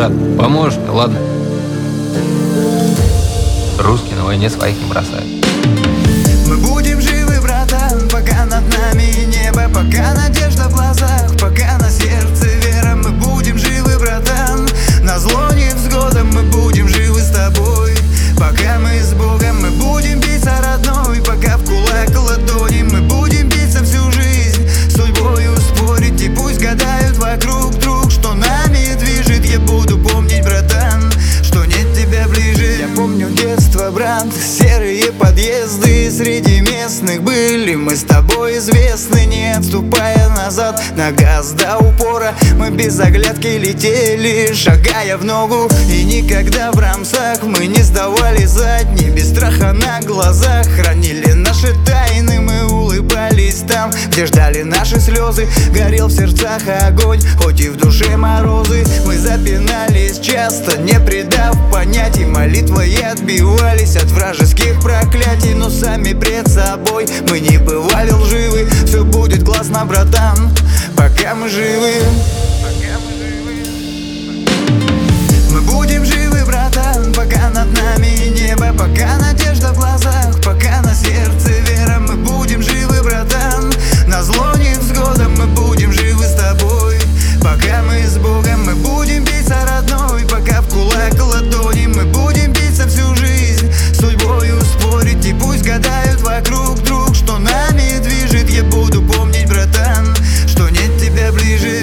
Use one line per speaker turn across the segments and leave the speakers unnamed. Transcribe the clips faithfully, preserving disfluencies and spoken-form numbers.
Брат, поможешь мне, ладно? Русские на войне своих не бросают.
Мы будем живы, братан, пока над нами небо, пока надежда в глазах, пока на сердце вера. Мы будем живы, братан, назло невзгодам. Мы будем живы с тобой, пока мы с Богом. Мы будем биться, родной, пока в кулак ладони. Мы будем биться всю жизнь, судьбою спорить. И пусть гадают вокруг друг, что нами движет. Я буду помнить, братан, что нет тебя ближе. Я помню детство, брат, серые подъезды среди местных были. Мы с тобой известны, не отступая назад, на газ до упора. Мы без оглядки летели, шагая в ногу. И никогда в рамсах мы не сдавали задние. Без страха на глазах хранили наши тайны. Мы улыбались там, где ждали наши слезы. Горел в сердцах огонь, хоть и в душе морозы. Мы запинались часто, не придав понятий. Молитвой отбивались от вражеских проклятий. Но сами пред собой мы не бывали лживы. Все будет классно, братан, пока мы живы. Мы будем живы, братан, пока над нами небо, пока надежда в глазах, пока на сердце вера. Мы будем живы, братан, назло невзгодам. Мы будем живы с тобой, пока мы с Богом. Мы будем биться, родной, пока в кулак ладони. Мы будем биться всю жизнь, судьбою спорить. И пусть гадают вокруг друг, что нами движет. Я буду помнить, братан, что нет тебя ближе.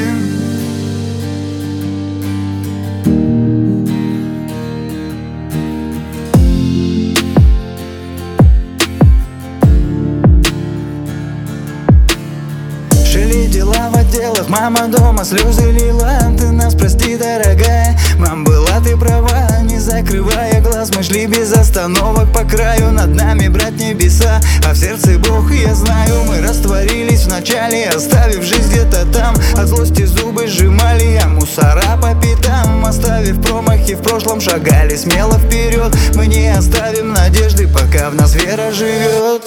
Шили дела в отделах, мама дома слезы лила. Ты нас прости, дорогая, мам, была ты права. Не закрывая глаз, мы шли без остановок по краю. Над нами, брат, небеса, а в сердце Бог, я знаю. Мы растворились в начале, оставив жизнь где-то там. От злости зубы сжимали, а мусора по пятам. Оставив промахи в прошлом, шагали смело вперед. Мы не оставим надежды, пока в нас вера живет.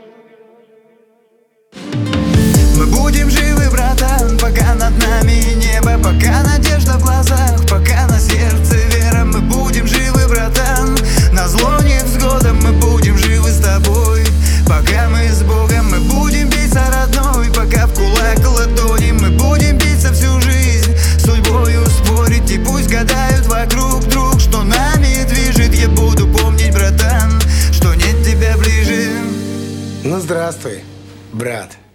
Мы будем живы, братан, пока над нами небо, пока надежда в глазах, пока на сердце вера. Мы будем живы, братан, назло невзгодам. Мы будем живы с тобой, пока мы с Богом. Мы будем биться, родной, пока в кулак ладони. Мы будем биться всю жизнь, судьбою спорить. И пусть гадают вокруг друг, что нами движет. Я буду помнить, братан, что нет тебя ближе.
Ну здравствуй, брат.